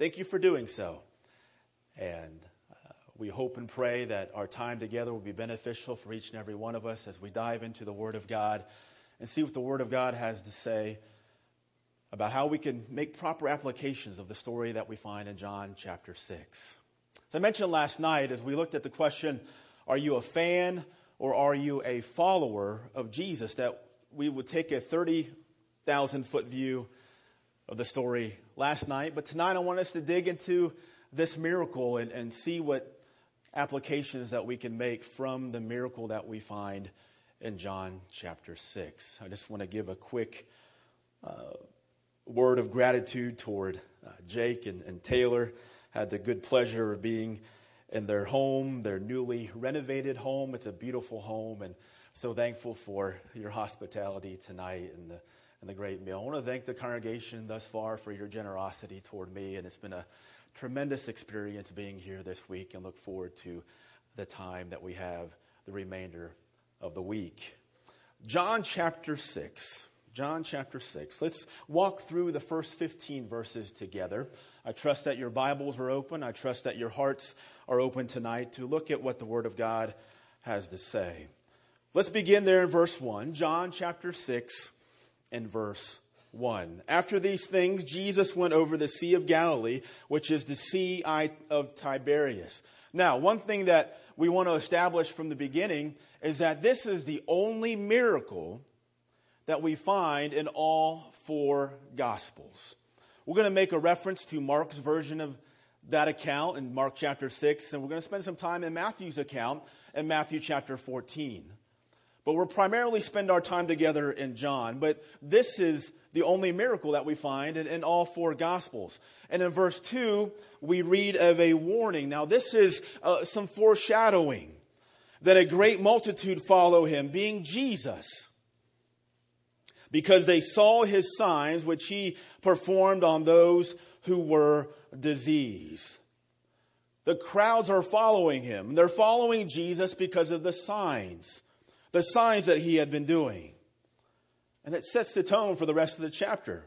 thank you for doing so. And we hope and pray that our time together will be beneficial for each and every one of us as we dive into the Word of God and see what the Word of God has to say about how we can make proper applications of the story that we find in John chapter 6. As I mentioned last night, as we looked at the question, are you a fan or are you a follower of Jesus, that we would take a 30,000-foot view of the story last night. But tonight I want us to dig into this miracle and see what applications that we can make from the miracle that we find in John chapter 6. I just want to give a quick word of gratitude toward Jake and Taylor. Had the good pleasure of being in their home, their newly renovated home. It's a beautiful home, and so thankful for your hospitality tonight and the great meal. I want to thank the congregation thus far for your generosity toward me, and it's been a tremendous experience being here this week, and look forward to the time that we have the remainder of the week. John chapter 6. John chapter 6. Let's walk through the first 15 verses together. I trust that your Bibles are open. I trust that your hearts are open tonight to look at what the Word of God has to say. Let's begin there in verse 1. John chapter 6 and verse 1. After these things, Jesus went over the Sea of Galilee, which is the Sea of Tiberias. Now, one thing that we want to establish from the beginning is that this is the only miracle that we find in all four Gospels. We're going to make a reference to Mark's version of that account in Mark chapter 6, and we're going to spend some time in Matthew's account in Matthew chapter 14. But we'll primarily spend our time together in John. But this is the only miracle that we find in all four Gospels. And in verse 2, we read of a warning. Now this is some foreshadowing that a great multitude follow him, being Jesus, because they saw his signs which he performed on those who were diseased. The crowds are following him. They're following Jesus because of the signs that he had been doing. And it sets the tone for the rest of the chapter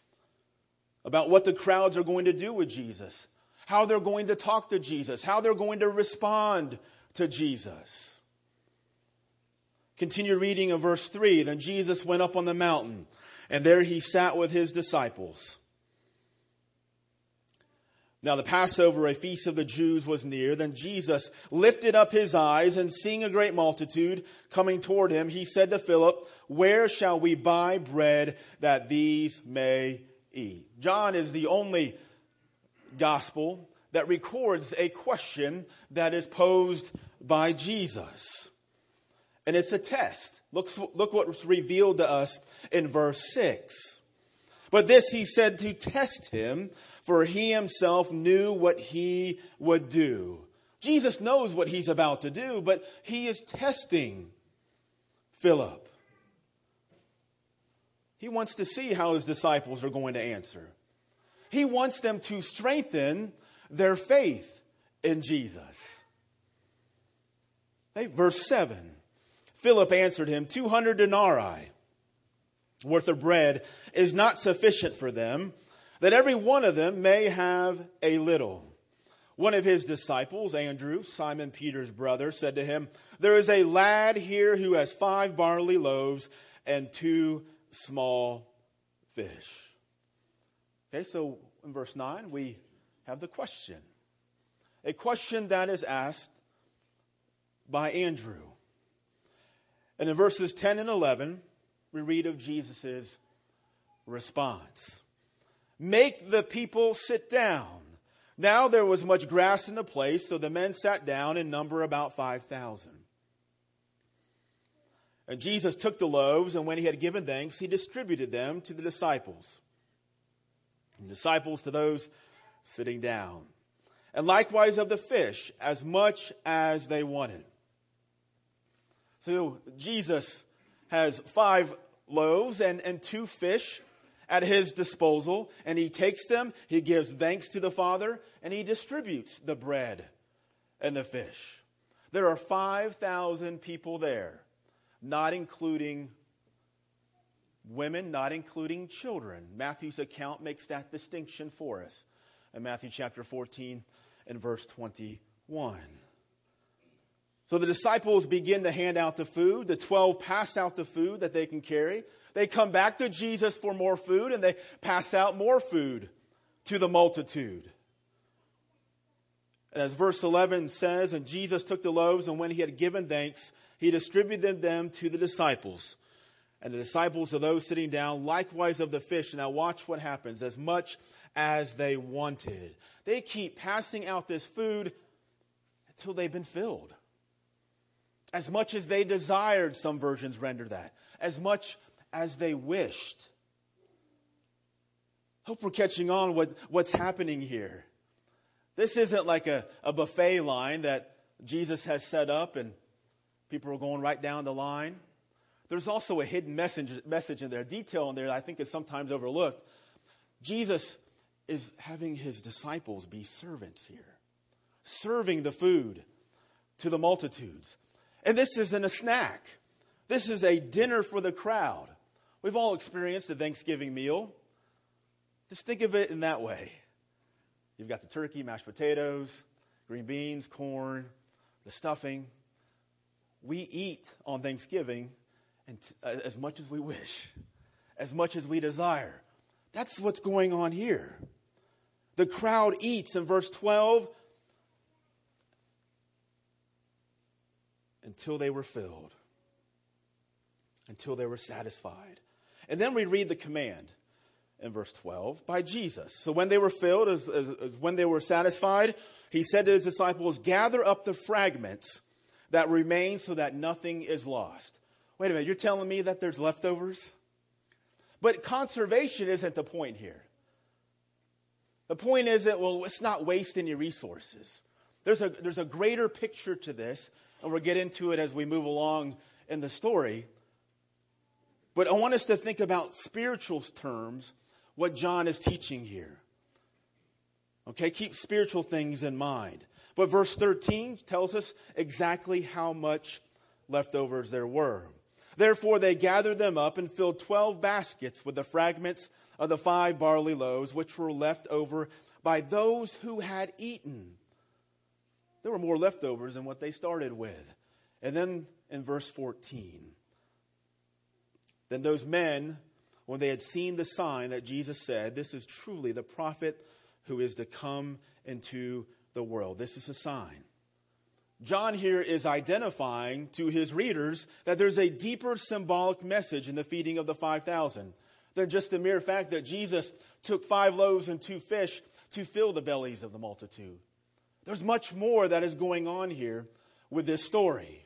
about what the crowds are going to do with Jesus, how they're going to talk to Jesus, how they're going to respond to Jesus. Continue reading in verse 3. Then Jesus went up on the mountain, and there he sat with his disciples. Now the Passover, a feast of the Jews, was near. Then Jesus lifted up his eyes, and seeing a great multitude coming toward him, he said to Philip, "Where shall we buy bread that these may eat?" John is the only gospel that records a question that is posed by Jesus. And it's a test. Look what was revealed to us in verse 6. But this he said to test him, for he himself knew what he would do. Jesus knows what he's about to do, but he is testing Philip. He wants to see how his disciples are going to answer. He wants them to strengthen their faith in Jesus. Okay, verse 7. Philip answered him, 200 denarii worth of bread is not sufficient for them, that every one of them may have a little. One of his disciples, Andrew, Simon Peter's brother, said to him, there is a lad here who has 5 barley loaves and 2 small fish. Okay, so in verse 9, we have the question. A question that is asked by Andrew. And in verses 10 and 11, we read of Jesus' response. Make the people sit down. Now there was much grass in the place, so the men sat down in number about 5,000. And Jesus took the loaves, and when he had given thanks, he distributed them to the disciples. And disciples to those sitting down. And likewise of the fish, as much as they wanted. So Jesus has 5 loaves and 2 fish at his disposal, and he takes them, he gives thanks to the Father, and he distributes the bread and the fish. There are 5,000 people there, not including women, not including children. Matthew's account makes that distinction for us. in Matthew chapter 14 and verse 21. So the disciples begin to hand out the food. The 12 pass out the food that they can carry. They come back to Jesus for more food, and they pass out more food to the multitude. And as verse 11 says, and Jesus took the loaves, and when he had given thanks, he distributed them to the disciples. And the disciples of those sitting down, likewise of the fish. Now watch what happens. As much as they wanted. They keep passing out this food until they've been filled. As much as they desired, some versions render that. As much as they wished. Hope we're catching on what's happening here. This isn't like a buffet line that Jesus has set up and people are going right down the line. There's also a hidden message in there, detail in there that I think is sometimes overlooked. Jesus is having his disciples be servants here. Serving the food to the multitudes. And this isn't a snack. This is a dinner for the crowd. We've all experienced a Thanksgiving meal. Just think of it in that way. You've got the turkey, mashed potatoes, green beans, corn, the stuffing. We eat on Thanksgiving as much as we wish, as much as we desire. That's what's going on here. The crowd eats in verse 12 until they were filled, until they were satisfied. And then we read the command in verse 12 by Jesus. So when they were filled, as when they were satisfied, he said to his disciples, gather up the fragments that remain so that nothing is lost. Wait a minute, you're telling me that there's leftovers? But conservation isn't the point here. The point is that, well, it's not waste any resources. There's a greater picture to this, and we'll get into it as we move along in the story. But I want us to think about spiritual terms, what John is teaching here. Okay, keep spiritual things in mind. But verse 13 tells us exactly how much leftovers there were. Therefore they gathered them up and filled 12 baskets with the fragments of the 5 barley loaves, which were left over by those who had eaten. There were more leftovers than what they started with. And then in verse 14, then those men, when they had seen the sign that Jesus said, this is truly the prophet who is to come into the world. This is a sign. John here is identifying to his readers that there's a deeper symbolic message in the feeding of the 5,000 than just the mere fact that Jesus took 5 loaves and 2 fish to fill the bellies of the multitude. There's much more that is going on here with this story.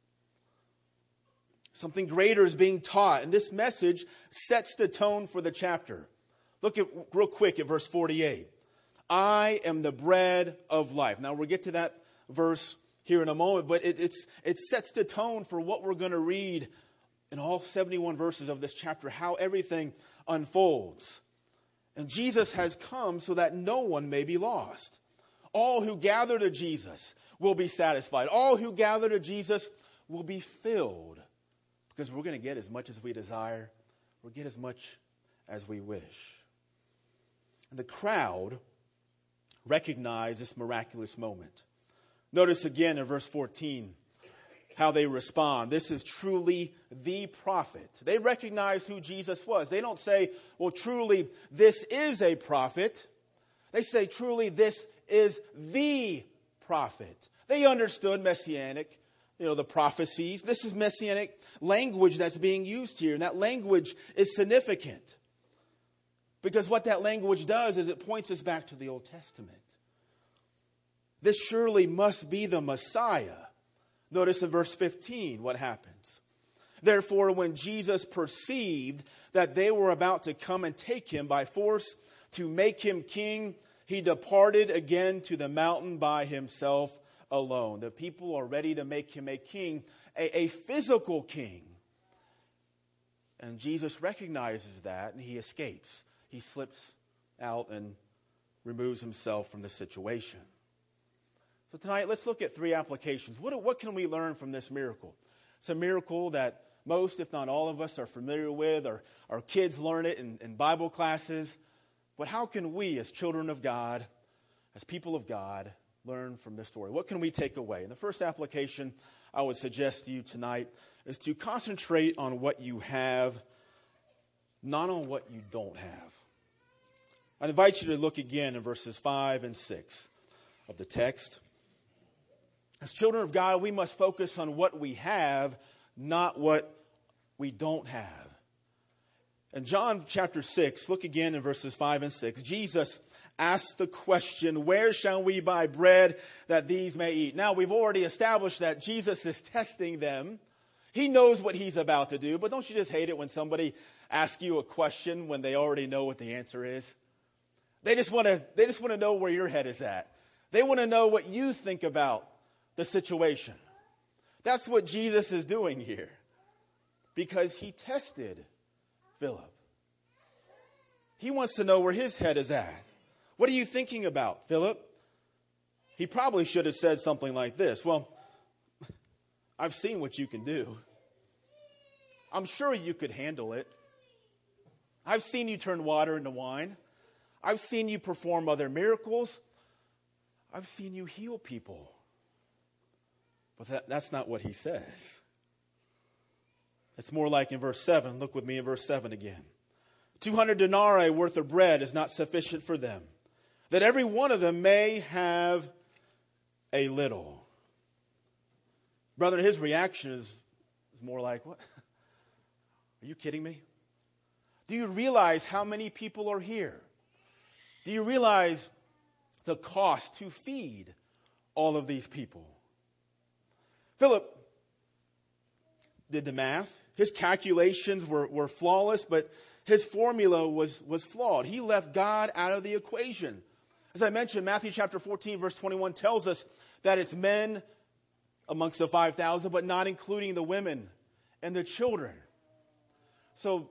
Something greater is being taught, and this message sets the tone for the chapter. Look at real quick at verse 48. I am the bread of life. Now we'll get to that verse here in a moment, but it sets the tone for what we're going to read in all 71 verses of this chapter, how everything unfolds. And Jesus has come so that no one may be lost. All who gather to Jesus will be satisfied. All who gather to Jesus will be filled. Because we're going to get as much as we desire. We'll get as much as we wish. And the crowd recognized this miraculous moment. Notice again in verse 14 how they respond. This is truly the prophet. They recognize who Jesus was. They don't say, well, truly, this is a prophet. They say, truly, this is the prophet. They understood messianic, the prophecies. This is messianic language that's being used here. And that language is significant. Because what that language does is it points us back to the Old Testament. This surely must be the Messiah. Notice in verse 15 what happens. Therefore, when Jesus perceived that they were about to come and take him by force to make him king, he departed again to the mountain by himself alone. The people are ready to make him a king, a physical king. And Jesus recognizes that and he escapes. He slips out and removes himself from the situation. So tonight, let's look at 3 applications. What can we learn from this miracle? It's a miracle that most, if not all of us, are familiar with. Our kids learn it in Bible classes. But how can we, as children of God, as people of God, learn from this story? What can we take away? And the first application I would suggest to you tonight is to concentrate on what you have, not on what you don't have. I invite you to look again in verses 5 and 6 of the text. As children of God, we must focus on what we have, not what we don't have. In John chapter 6, look again in verses 5 and 6. Jesus asked the question, where shall we buy bread that these may eat? Now, we've already established that Jesus is testing them. He knows what he's about to do, but don't you just hate it when somebody asks you a question when they already know what the answer is? They just want to know where your head is at. They want to know what you think about the situation. That's what Jesus is doing here, because he tested Philip. He wants to know where his head is at. What are you thinking about, Philip? He probably should have said something like this. Well, I've seen what you can do. I'm sure you could handle it. I've seen you turn water into wine. I've seen you perform other miracles. I've seen you heal people. But that's not what he says. It's more like in verse 7. Look with me in verse 7 again. 200 denarii worth of bread is not sufficient for them, that every one of them may have a little. Brother, his reaction is more like, what? Are you kidding me? Do you realize how many people are here? Do you realize the cost to feed all of these people? Philip did the math. His calculations were flawless, but his formula was flawed. He left God out of the equation. As I mentioned, Matthew chapter 14, verse 21 tells us that it's men amongst the 5,000, but not including the women and the children. So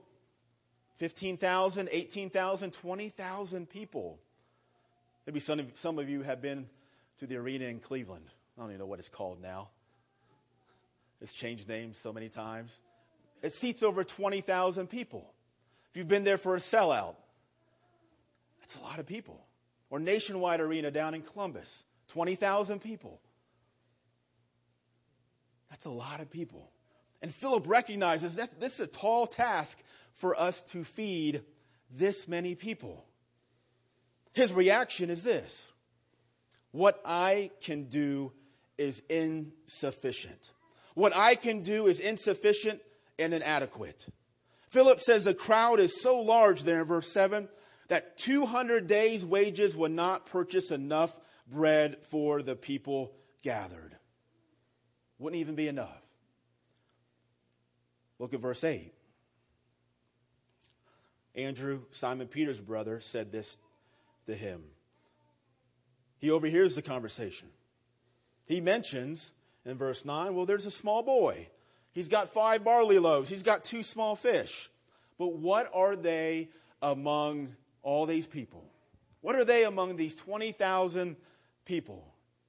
15,000, 18,000, 20,000 people. Maybe some of you have been to the arena in Cleveland. I don't even know what it's called now. It's changed names so many times. It seats over 20,000 people. If you've been there for a sellout, that's a lot of people. Or Nationwide Arena down in Columbus, 20,000 people. That's a lot of people. And Philip recognizes that this is a tall task for us to feed this many people. His reaction is this: what I can do is insufficient. What I can do is insufficient and inadequate. Philip says the crowd is so large there in verse 7 that 200 days' wages would not purchase enough bread for the people gathered. Wouldn't even be enough. Look at verse 8. Andrew, Simon Peter's brother, said this to him. He overhears the conversation. He mentions in verse 9, well, there's a small boy. He's got 5 barley loaves. He's got 2 small fish. But what are they among all these people? What are they among these 20,000 people?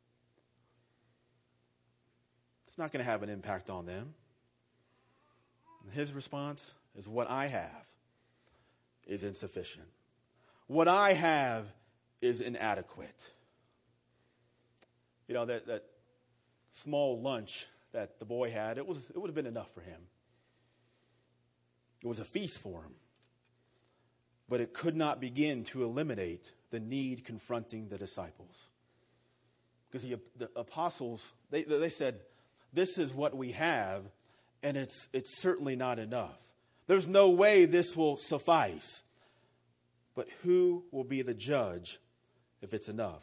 It's not going to have an impact on them. And his response is, what I have is insufficient. What I have is inadequate. You know, that small lunch that the boy had, it would have been enough for him. It was a feast for him. But it could not begin to eliminate the need confronting the disciples. Because the apostles, they said, this is what we have, and it's certainly not enough. There's no way this will suffice. But who will be the judge if it's enough?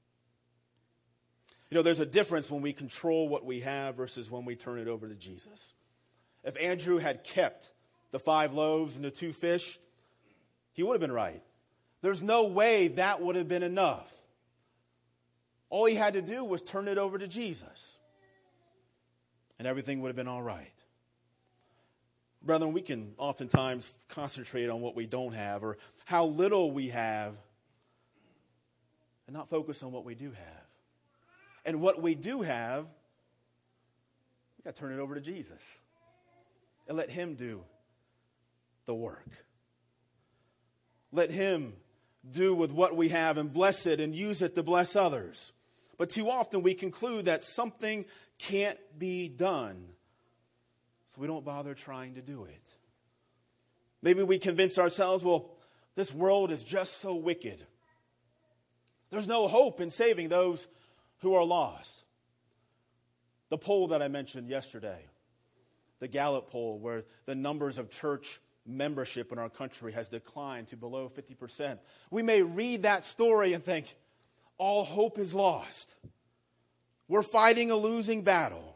You know, there's a difference when we control what we have versus when we turn it over to Jesus. If Andrew had kept the 5 loaves and the 2 fish, he would have been right. There's no way that would have been enough. All he had to do was turn it over to Jesus, and everything would have been all right. Brethren, we can oftentimes concentrate on what we don't have or how little we have and not focus on what we do have. And what we do have, we've got to turn it over to Jesus and let him do the work. Let him do with what we have and bless it and use it to bless others. But too often we conclude that something can't be done, so we don't bother trying to do it. Maybe we convince ourselves, well, this world is just so wicked. There's no hope in saving those who are lost. The poll that I mentioned yesterday, the Gallup poll, where the numbers of church membership in our country has declined to below 50%. We may read that story and think, all hope is lost. We're fighting a losing battle.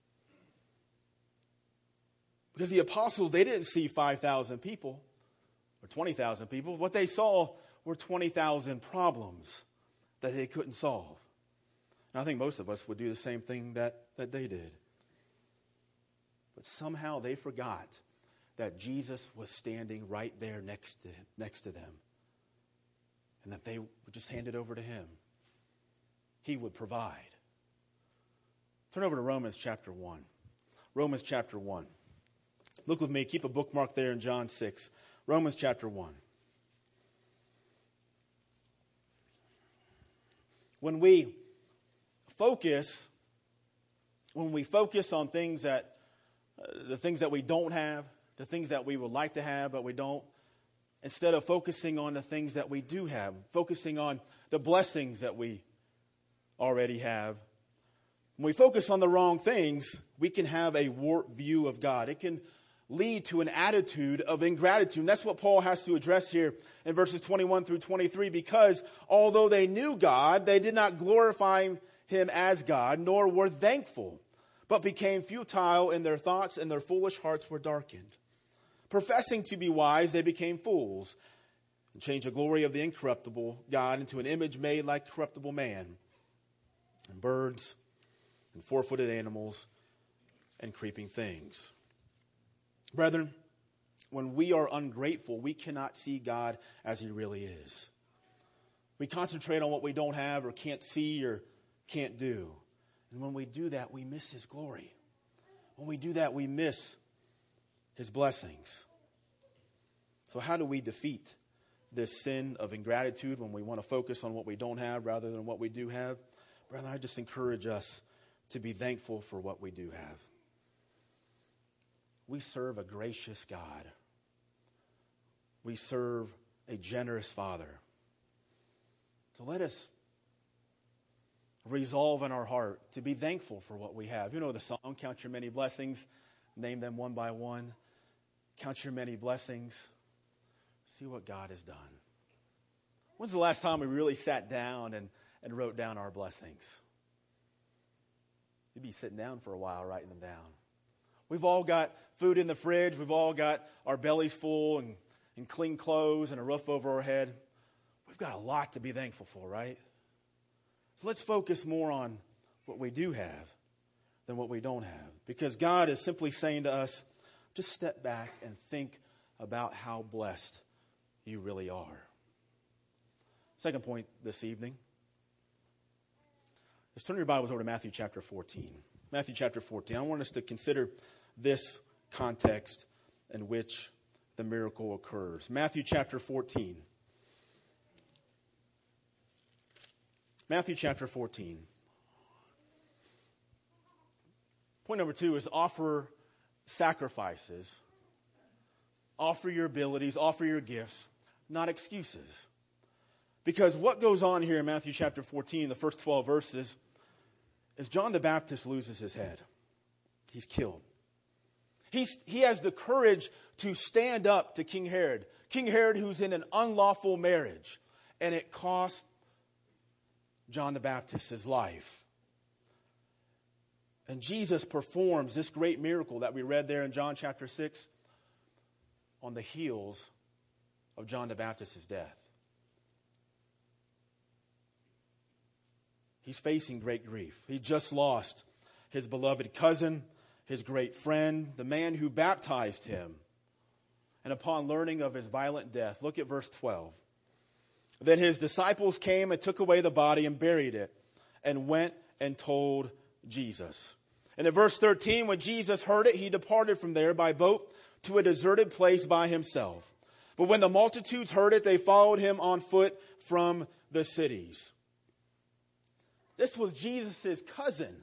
Because the apostles, they didn't see 5,000 people or 20,000 people. What they saw were 20,000 problems that they couldn't solve. And I think most of us would do the same thing that they did. But somehow they forgot that Jesus was standing right there next to them. And that they would just hand it over to him. He would provide. Turn over to Romans chapter 1. Romans chapter 1. Look with me. Keep a bookmark there in John 6. Romans chapter 1. When we focus on things that, the things that we don't have, the things that we would like to have but we don't, instead of focusing on the things that we do have, focusing on the blessings that we already have, when we focus on the wrong things, we can have a warped view of God. It can lead to an attitude of ingratitude. And that's what Paul has to address here in verses 21 through 23, because although they knew God, they did not glorify him as God, nor were thankful, but became futile in their thoughts, and their foolish hearts were darkened. Professing to be wise, they became fools, and changed the glory of the incorruptible God into an image made like corruptible man, and birds, and four-footed animals, and creeping things. Brethren, when we are ungrateful, we cannot see God as he really is. We concentrate on what we don't have or can't see or can't do. And when we do that, we miss his glory. When we do that, we miss his blessings. So how do we defeat this sin of ingratitude when we want to focus on what we don't have rather than what we do have? Brethren, I just encourage us to be thankful for what we do have. We serve a gracious God. We serve a generous Father. So let us resolve in our heart to be thankful for what we have. You know the song, Count Your Many Blessings. Name them one by one. Count your many blessings. See what God has done. When's the last time we really sat down and wrote down our blessings? You'd be sitting down for a while writing them down. We've all got food in the fridge. We've all got our bellies full and clean clothes and a roof over our head. We've got a lot to be thankful for, right? So let's focus more on what we do have than what we don't have. Because God is simply saying to us, just step back and think about how blessed you really are. Second point this evening. Let's turn your Bibles over to Matthew chapter 14. Matthew chapter 14. I want us to consider this context in which the miracle occurs. Matthew chapter 14. Matthew chapter 14. Point number 2 is offer sacrifices. Offer your abilities, offer your gifts, not excuses. Because what goes on here in Matthew chapter 14, the first 12 verses, is John the Baptist loses his head. He's killed. He has the courage to stand up to King Herod. King Herod, who's in an unlawful marriage. And it cost John the Baptist his life. And Jesus performs this great miracle that we read there in John chapter 6 on the heels of John the Baptist's death. He's facing great grief. He just lost his beloved cousin, his great friend, the man who baptized him. And upon learning of his violent death, look at verse 12. Then his disciples came and took away the body and buried it, and went and told Jesus. And in verse 13, when Jesus heard it, he departed from there by boat to a deserted place by himself. But when the multitudes heard it, they followed him on foot from the cities. This was Jesus' cousin.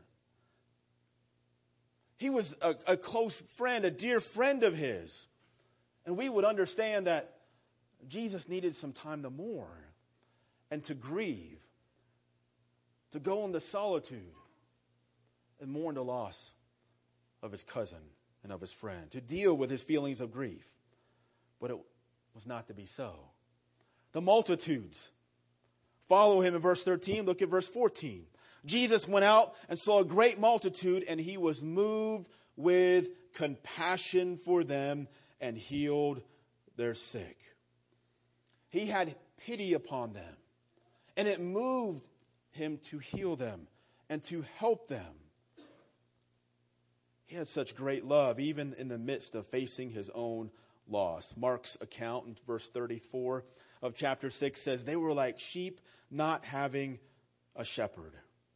He was a close friend, a dear friend of his. And we would understand that Jesus needed some time to mourn and to grieve, to go into solitude and mourn the loss of his cousin and of his friend, to deal with his feelings of grief. But it was not to be so. The multitudes follow him in verse 13. Look at verse 14. Jesus went out and saw a great multitude, and he was moved with compassion for them and healed their sick. He had pity upon them, and it moved him to heal them and to help them. He had such great love, even in the midst of facing his own loss. Mark's account in verse 34 of chapter 6 says, they were like sheep not having a shepherd.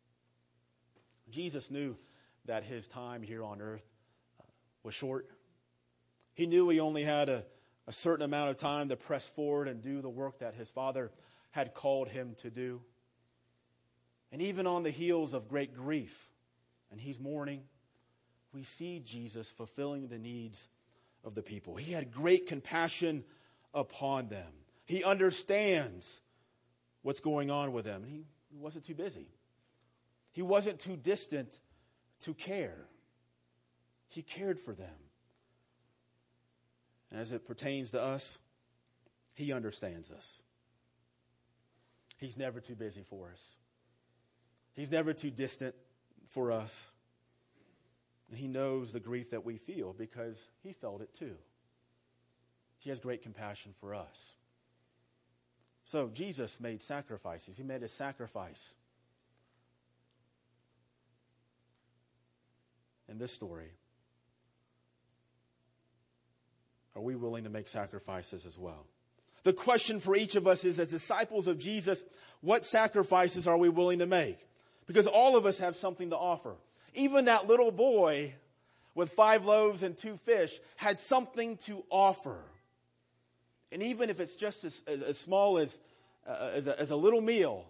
Jesus knew that his time here on earth was short. He knew he only had a certain amount of time to press forward and do the work that his Father had called him to do. And even on the heels of great grief, and he's mourning, we see Jesus fulfilling the needs of the people. He had great compassion upon them. He understands what's going on with them. He wasn't too busy. He wasn't too distant to care. He cared for them. And as it pertains to us, he understands us. He's never too busy for us. He's never too distant for us. And he knows the grief that we feel because he felt it too. He has great compassion for us. So Jesus made sacrifices. He made a sacrifice in this story. Are we willing to make sacrifices as well? The question for each of us is, as disciples of Jesus, what sacrifices are we willing to make? Because all of us have something to offer. Even that little boy with 5 loaves and 2 fish had something to offer. And even if it's just as small as a little meal,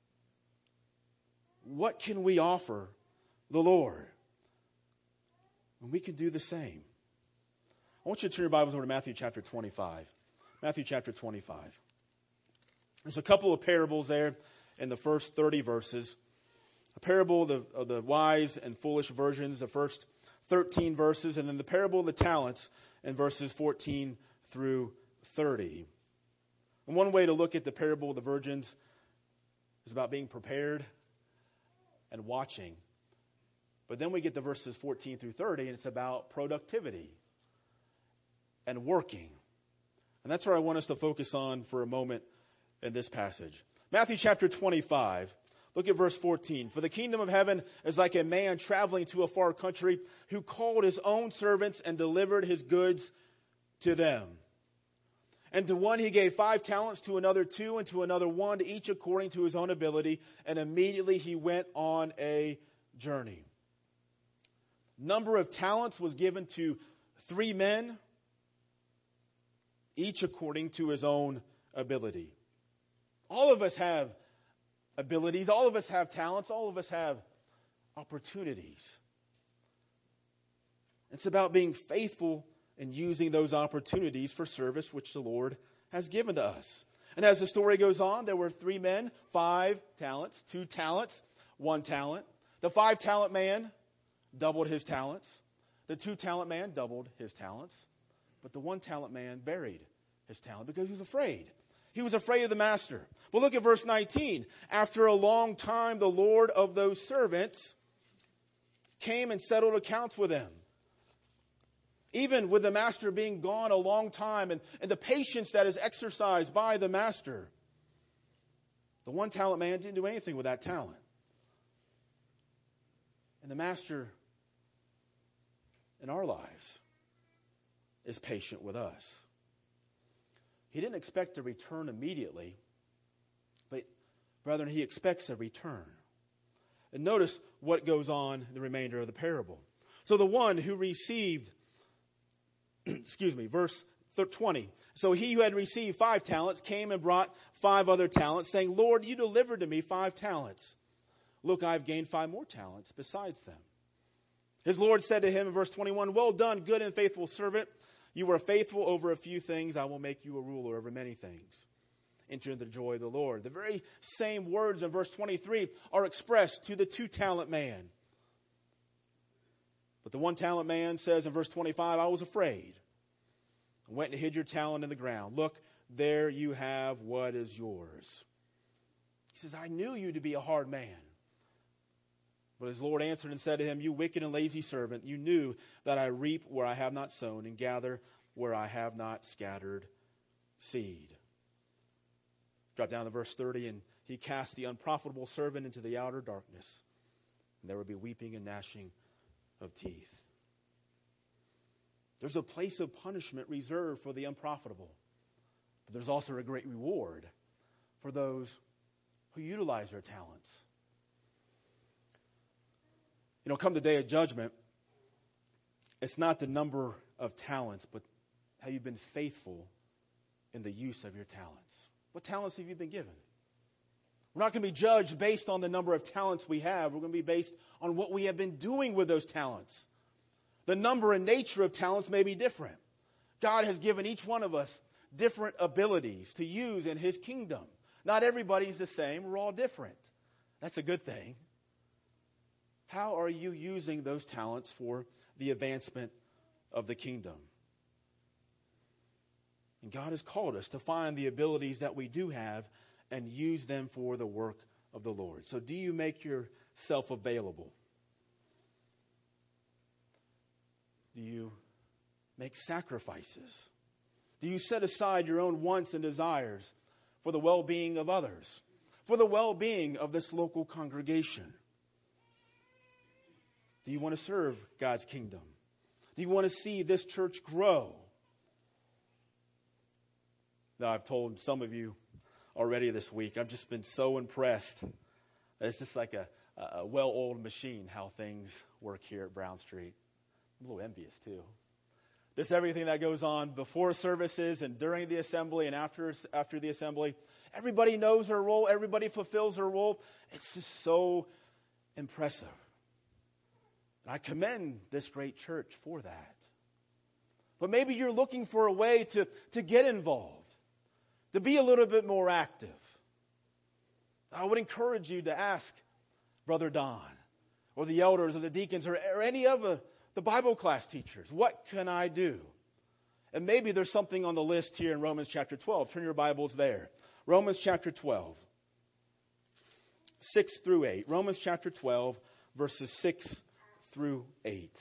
what can we offer the Lord? And we can do the same. I want you to turn your Bibles over to Matthew chapter 25. Matthew chapter 25. There's a couple of parables there in the first 30 verses. A parable of the wise and foolish virgins, the first 13 verses, and then the parable of the talents in verses 14 through 30. And one way to look at the parable of the virgins is about being prepared and watching. But then we get to verses 14 through 30, and it's about productivity and working. And that's where I want us to focus on for a moment in this passage. Matthew chapter 25. Look at verse 14. For the kingdom of heaven is like a man traveling to a far country who called his own servants and delivered his goods to them. And to one he gave 5 talents, to another 2, and to another 1, each according to his own ability. And immediately he went on a journey. Number of talents was given to 3 men, each according to his own ability. All of us have abilities. All of us have talents. All of us have opportunities. It's about being faithful and using those opportunities for service which the Lord has given to us. And as the story goes on, there were 3 men, 5 talents, 2 talents, 1 talent. The 5-talent man doubled his talents. The 2-talent man doubled his talents. But the 1-talent man buried his talent because he was afraid. He was afraid of the master. Well, look at verse 19. After a long time, the Lord of those servants came and settled accounts with them. Even with the master being gone a long time and the patience that is exercised by the master, the 1-talent man didn't do anything with that talent. And the master in our lives is patient with us. He didn't expect a return immediately, but rather he expects a return. And notice what goes on in the remainder of the parable. So the one who received, verse 20. So he who had received 5 talents came and brought 5 other talents, saying, Lord, you delivered to me 5 talents. Look, I've gained 5 more talents besides them. His Lord said to him in verse 21, well done, good and faithful servant. You were faithful over a few things. I will make you a ruler over many things. Enter into the joy of the Lord. The very same words in verse 23 are expressed to the 2-talent man. But the 1-talent man says in verse 25, I was afraid. I went and hid your talent in the ground. Look, there you have what is yours. He says, I knew you to be a hard man. But his Lord answered and said to him, you wicked and lazy servant, you knew that I reap where I have not sown and gather where I have not scattered seed. Drop down to verse 30, and he cast the unprofitable servant into the outer darkness, and there will be weeping and gnashing of teeth. There's a place of punishment reserved for the unprofitable, but there's also a great reward for those who utilize their talents. You know, come the day of judgment, it's not the number of talents, but how you've been faithful in the use of your talents. What talents have you been given? We're not going to be judged based on the number of talents we have. We're going to be based on what we have been doing with those talents. The number and nature of talents may be different. God has given each one of us different abilities to use in His kingdom. Not everybody's the same. We're all different. That's a good thing. How are you using those talents for the advancement of the kingdom? And God has called us to find the abilities that we do have and use them for the work of the Lord. So do you make yourself available? Do you make sacrifices? Do you set aside your own wants and desires for the well-being of others, for the well-being of this local congregation? Do you want to serve God's kingdom? Do you want to see this church grow? Now, I've told some of you already this week, I've just been so impressed. It's just like a well-oiled machine how things work here at Brown Street. I'm a little envious, too. Just everything that goes on before services and during the assembly and after the assembly. Everybody knows their role. Everybody fulfills their role. It's just so impressive. I commend this great church for that. But maybe you're looking for a way to get involved, to be a little bit more active. I would encourage you to ask Brother Don or the elders or the deacons or any of the Bible class teachers, what can I do? And maybe there's something on the list here in Romans chapter 12. Turn your Bibles there. Romans chapter 12, 6 through 8. Romans chapter 12, verses 6 through 8.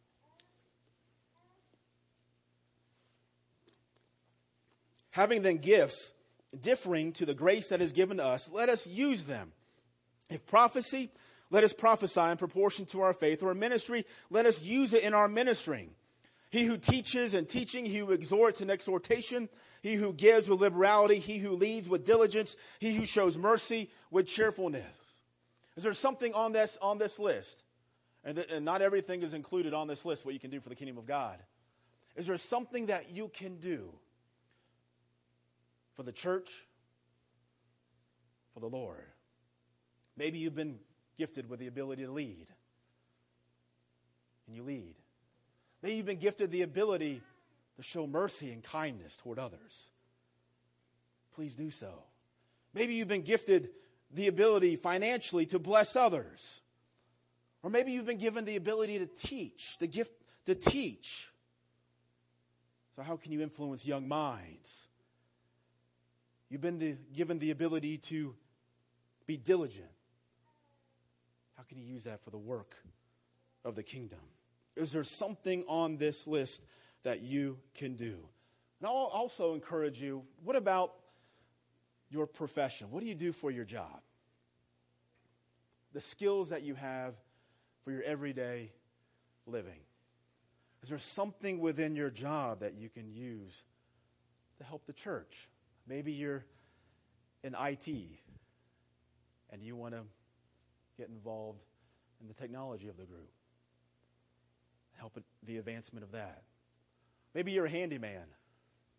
Having then gifts differing to the grace that is given to us, let us use them. If prophecy, let us prophesy in proportion to our faith, or ministry, let us use it in our ministering. He who teaches in teaching, he who exhorts in exhortation, he who gives with liberality, he who leads with diligence, he who shows mercy with cheerfulness. Is there something on this list? And not everything is included on this list, what you can do for the kingdom of God. Is there something that you can do for the church, for the Lord? Maybe you've been gifted with the ability to lead, and you lead. Maybe you've been gifted the ability to show mercy and kindness toward others. Please do so. Maybe you've been gifted the ability financially to bless others. Or maybe you've been given the ability to teach, the gift to teach. So how can you influence young minds? You've been given the ability to be diligent. How can you use that for the work of the kingdom? Is there something on this list that you can do? And I'll also encourage you, what about your profession? What do you do for your job? The skills that you have for your everyday living. Is there something within your job that you can use to help the church? Maybe you're in IT and you want to get involved in the technology of the group. Help the advancement of that. Maybe you're a handyman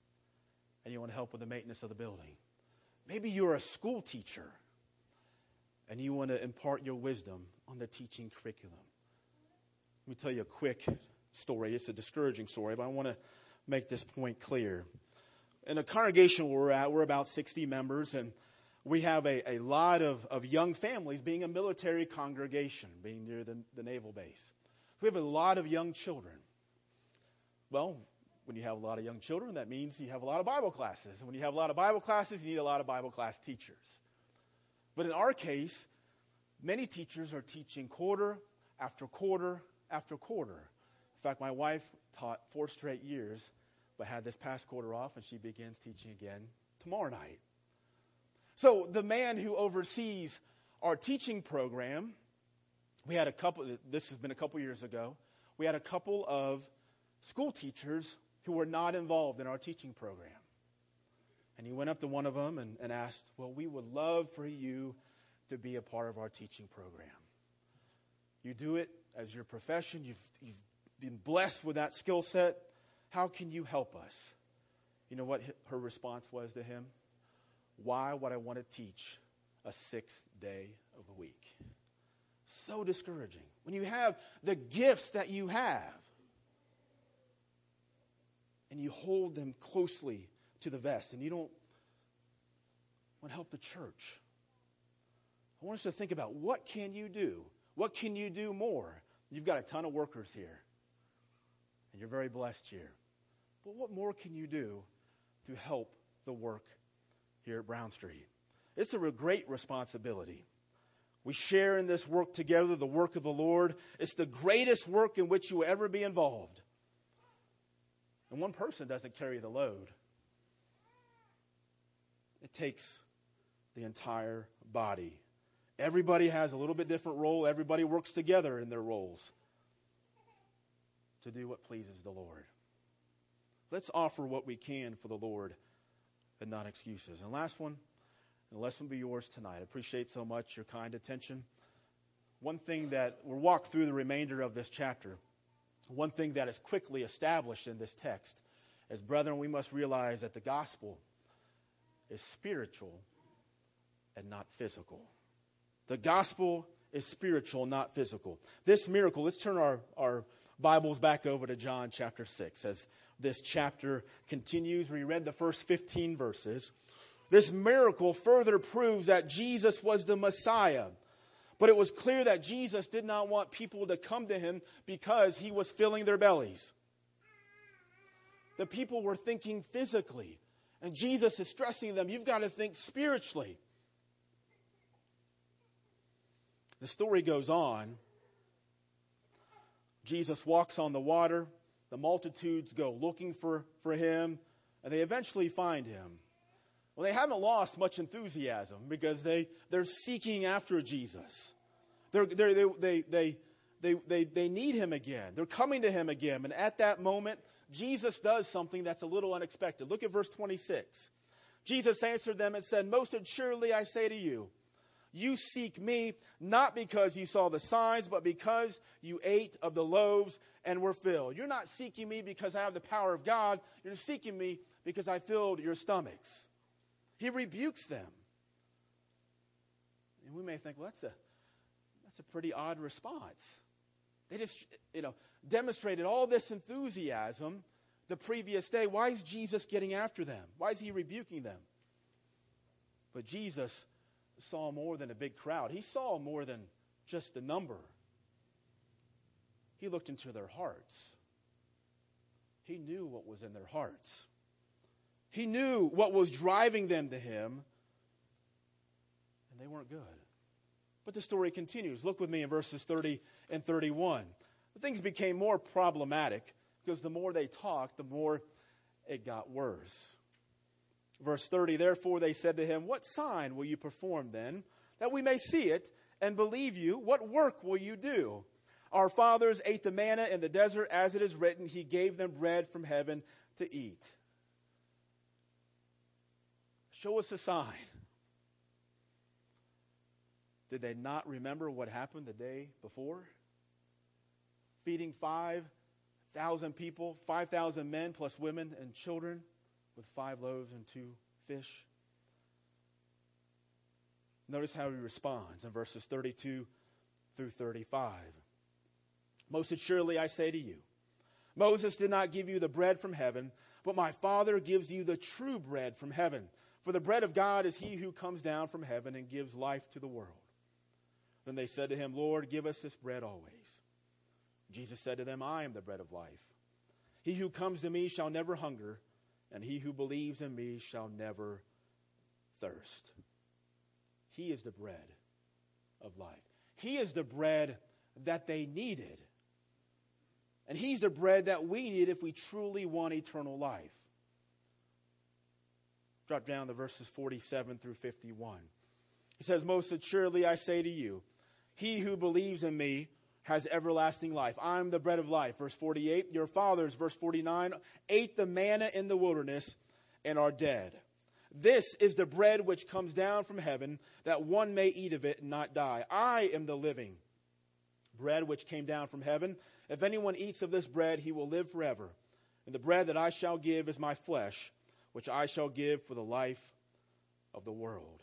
and you want help with the maintenance of the building. Maybe you're a school teacher and you want to impart your wisdom on the teaching curriculum. Let me tell you a quick story. It's a discouraging story, but I want to make this point clear. In a congregation where we're at, we're about 60 members, and we have a lot of young families, being a military congregation, being near the naval base. So we have a lot of young children. Well, when you have a lot of young children, that means you have a lot of Bible classes. And when you have a lot of Bible classes, you need a lot of Bible class teachers. But in our case, many teachers are teaching quarter after quarter after quarter. In fact, my wife taught 4 straight years, but had this past quarter off, and she begins teaching again tomorrow night. So the man who oversees our teaching program, this has been a couple years ago, we had a couple of school teachers who were not involved in our teaching program. And he went up to one of them and asked, well, we would love for you to be a part of our teaching program. You do it as your profession. You've been blessed with that skill set. How can you help us? You know what her response was to him? Why would I want to teach a 6th day of the week? So discouraging. When you have the gifts that you have and you hold them closely to the vest and you don't want to help the church. I want us to think about, what can you do? What can you do more? You've got a ton of workers here, and you're very blessed here. But what more can you do to help the work here at Brown Street? It's a great responsibility. We share in this work together, the work of the Lord. It's the greatest work in which you will ever be involved. And one person doesn't carry the load. It takes the entire body. Everybody has a little bit different role. Everybody works together in their roles to do what pleases the Lord. Let's offer what we can for the Lord and not excuses. And last one, and the lesson will be yours tonight. I appreciate so much your kind attention. One thing that we'll walk through the remainder of this chapter. One thing that is quickly established in this text is, brethren, we must realize that the gospel is spiritual and not physical. The gospel is spiritual, not physical. This miracle, let's turn our Bibles back over to John chapter 6 as this chapter continues. We read the first 15 verses. This miracle further proves that Jesus was the Messiah. But it was clear that Jesus did not want people to come to him because he was filling their bellies. The people were thinking physically. And Jesus is stressing them, you've got to think spiritually. The story goes on. Jesus walks on the water. The multitudes go looking for him. And they eventually find him. Well, they haven't lost much enthusiasm because they're seeking after Jesus. They need him again. They're coming to him again. And at that moment, Jesus does something that's a little unexpected. Look at verse 26. Jesus answered them and said, most assuredly I say to you, you seek me not because you saw the signs, but because you ate of the loaves and were filled. You're not seeking me because I have the power of God. You're seeking me because I filled your stomachs. He rebukes them. And we may think, well, that's a pretty odd response. They just, demonstrated all this enthusiasm the previous day. Why is Jesus getting after them? Why is he rebuking them? But Jesus saw more than a big crowd. He saw more than just a number. He looked into their hearts. He knew what was in their hearts. He knew what was driving them to him, and they weren't good. But the story continues. Look with me in verses 30 and 31. Things became more problematic because the more they talked, the more it got worse. Verse 30, therefore they said to him, what sign will you perform then, that we may see it and believe you? What work will you do? Our fathers ate the manna in the desert, as it is written, he gave them bread from heaven to eat. Show us a sign. Did they not remember what happened the day before? Feeding 5,000 people, 5,000 men plus women and children. with 5 loaves and 2 fish? Notice how he responds in verses 32 through 35. Most assuredly I say to you, Moses did not give you the bread from heaven, but my Father gives you the true bread from heaven. For the bread of God is he who comes down from heaven and gives life to the world. Then they said to him, Lord, give us this bread always. Jesus said to them, I am the bread of life. He who comes to me shall never hunger, and he who believes in me shall never thirst. He is the bread of life. He is the bread that they needed. And he's the bread that we need if we truly want eternal life. Drop down to verses 47 through 51. He says, Most assuredly I say to you, he who believes in me has everlasting life. I am the bread of life. Verse 48, your fathers, verse 49, ate the manna in the wilderness and are dead. This is the bread which comes down from heaven, that one may eat of it and not die. I am the living bread which came down from heaven. If anyone eats of this bread, he will live forever. And the bread that I shall give is my flesh, which I shall give for the life of the world.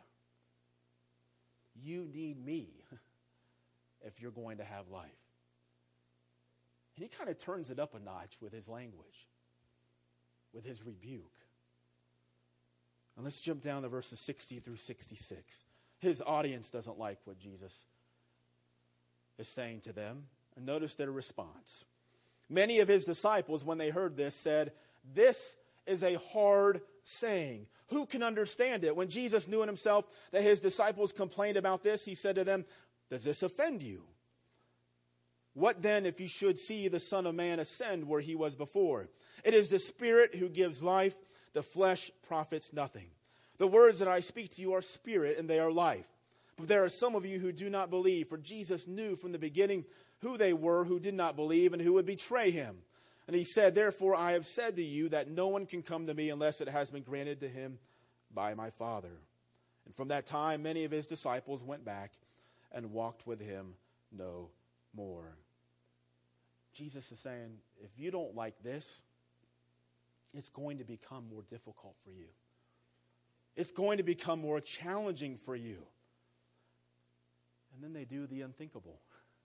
You need me if you're going to have life. And he kind of turns it up a notch with his language, with his rebuke. And let's jump down to verses 60 through 66. His audience doesn't like what Jesus is saying to them. And notice their response. Many of his disciples, when they heard this, said, This is a hard saying. Who can understand it? When Jesus knew in himself that his disciples complained about this, he said to them, Does this offend you? What then if you should see the Son of Man ascend where he was before? It is the Spirit who gives life. The flesh profits nothing. The words that I speak to you are spirit and they are life. But there are some of you who do not believe, for Jesus knew from the beginning who they were who did not believe and who would betray him. And he said, Therefore I have said to you that no one can come to me unless it has been granted to him by my Father. And from that time many of his disciples went back and walked with him no more. Jesus is saying, if you don't like this, it's going to become more difficult for you. It's going to become more challenging for you. And then they do the unthinkable.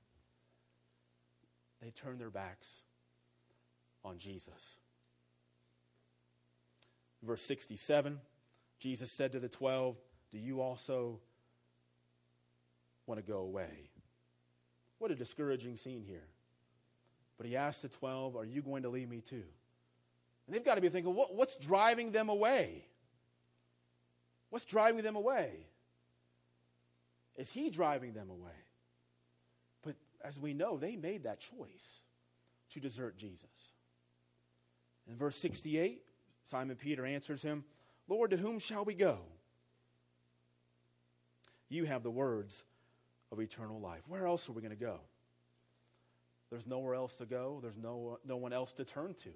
They turn their backs on Jesus. Verse 67, Jesus said to the 12, Do you also want to go away? What a discouraging scene here. But he asked the 12, Are you going to leave me too? And they've got to be thinking, what's driving them away? What's driving them away? Is he driving them away? But as we know, they made that choice to desert Jesus. In verse 68, Simon Peter answers him, Lord, to whom shall we go? You have the words of eternal life. Where else are we going to go? There's nowhere else to go. There's no one else to turn to.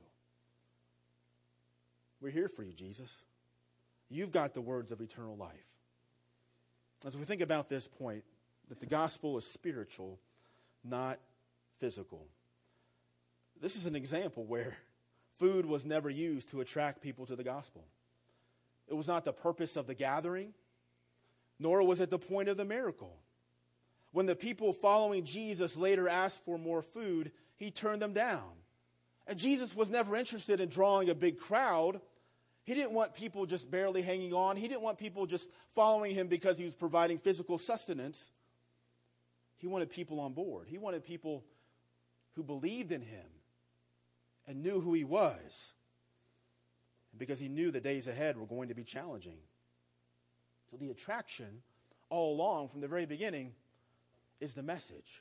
We're here for you, Jesus. You've got the words of eternal life. As we think about this point, that the gospel is spiritual, not physical. This is an example where food was never used to attract people to the gospel. It was not the purpose of the gathering, nor was it the point of the miracle. When the people following Jesus later asked for more food, he turned them down. And Jesus was never interested in drawing a big crowd. He didn't want people just barely hanging on. He didn't want people just following him because he was providing physical sustenance. He wanted people on board. He wanted people who believed in him and knew who he was. Because he knew the days ahead were going to be challenging. So the attraction all along from the very beginning is the message.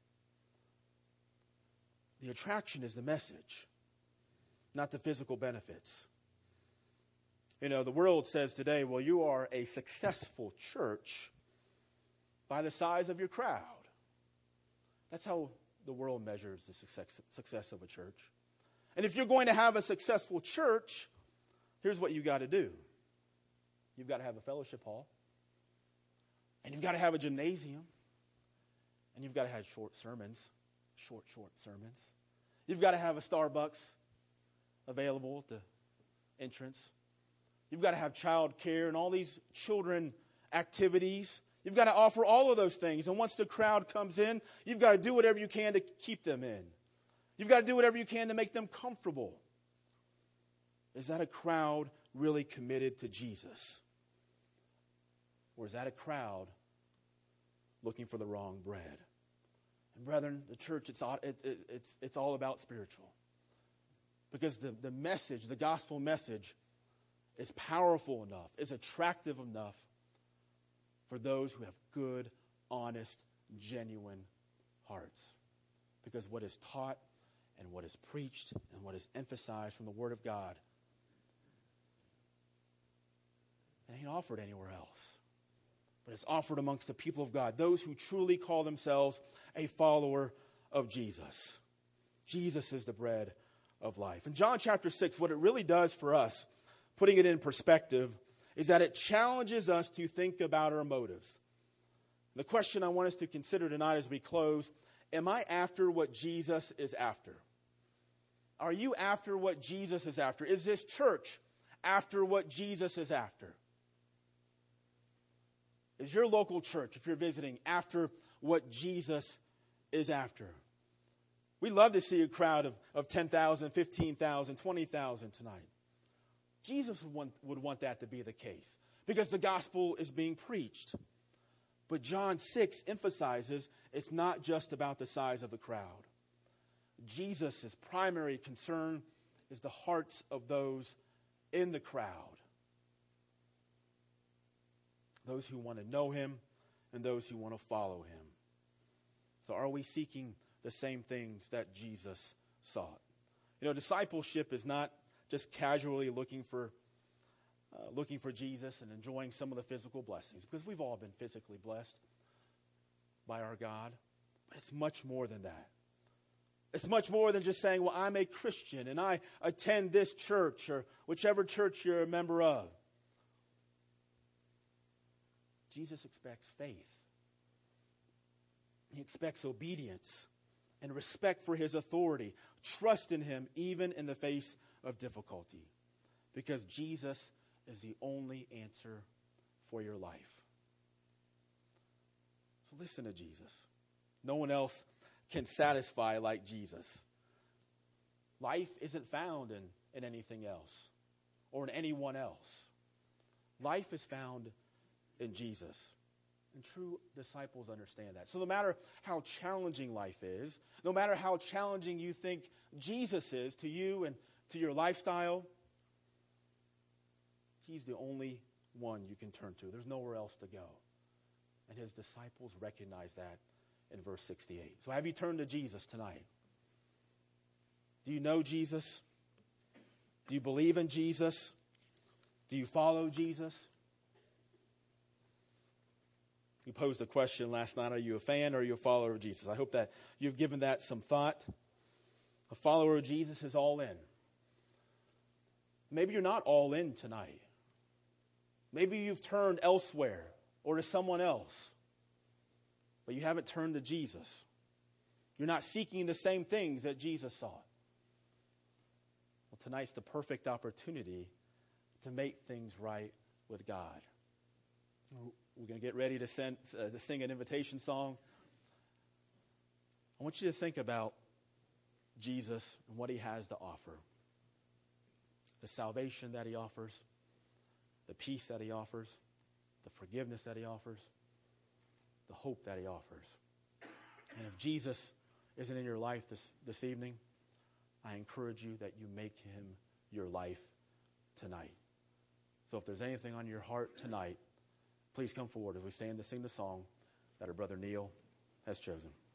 The attraction is the message, not the physical benefits. You know, the world says today, well, you are a successful church by the size of your crowd. That's how the world measures the success of a church. And if you're going to have a successful church, here's what you've got to do. You've got to have a fellowship hall. And you've got to have a gymnasium. And you've got to have short sermons. Short sermons. You've got to have a Starbucks available at the entrance. You've got to have child care and all these children activities. You've got to offer all of those things. And once the crowd comes in, you've got to do whatever you can to keep them in. You've got to do whatever you can to make them comfortable. Is that a crowd really committed to Jesus? Or is that a crowd looking for the wrong bread? And brethren, the church, it's all about spiritual. Because the message, the gospel message, is powerful enough, is attractive enough for those who have good, honest, genuine hearts. Because what is taught and what is preached and what is emphasized from the Word of God, it ain't offered anywhere else. But it's offered amongst the people of God, those who truly call themselves a follower of Jesus. Jesus is the bread of life. In John chapter 6, what it really does for us, putting it in perspective, is that it challenges us to think about our motives. The question I want us to consider tonight as we close, am I after what Jesus is after? Are you after what Jesus is after? Is this church after what Jesus is after? Is your local church, if you're visiting, after what Jesus is after? We love to see a crowd of 10,000, 15,000, 20,000 tonight. Jesus would want that to be the case because the gospel is being preached. But John 6 emphasizes it's not just about the size of the crowd. Jesus' primary concern is the hearts of those in the crowd. Those who want to know him and those who want to follow him. So are we seeking the same things that Jesus sought? You know, discipleship is not just casually looking for Jesus and enjoying some of the physical blessings, because we've all been physically blessed by our God. But it's much more than that. It's much more than just saying, well, I'm a Christian and I attend this church or whichever church you're a member of. Jesus expects faith. He expects obedience and respect for his authority. Trust in him even in the face of difficulty. Because Jesus is the only answer for your life. So listen to Jesus. No one else can satisfy like Jesus. Life isn't found in anything else or in anyone else. Life is found in Jesus. And true disciples understand that. So no matter how challenging life is, no matter how challenging you think Jesus is to you and to your lifestyle, he's the only one you can turn to. There's nowhere else to go. And his disciples recognize that in verse 68. So have you turned to Jesus tonight? Do you know Jesus? Do you believe in Jesus? Do you follow Jesus? We posed a question last night. Are you a fan or are you a follower of Jesus? I hope that you've given that some thought. A follower of Jesus is all in. Maybe you're not all in tonight. Maybe you've turned elsewhere or to someone else, but you haven't turned to Jesus. You're not seeking the same things that Jesus sought. Well, tonight's the perfect opportunity to make things right with God. We're going to get ready to sing an invitation song. I want you to think about Jesus and what he has to offer. The salvation that he offers, the peace that he offers, the forgiveness that he offers, the hope that he offers. And if Jesus isn't in your life this evening, I encourage you that you make him your life tonight. So if there's anything on your heart tonight, please come forward as we stand to sing the song that our brother Neil has chosen.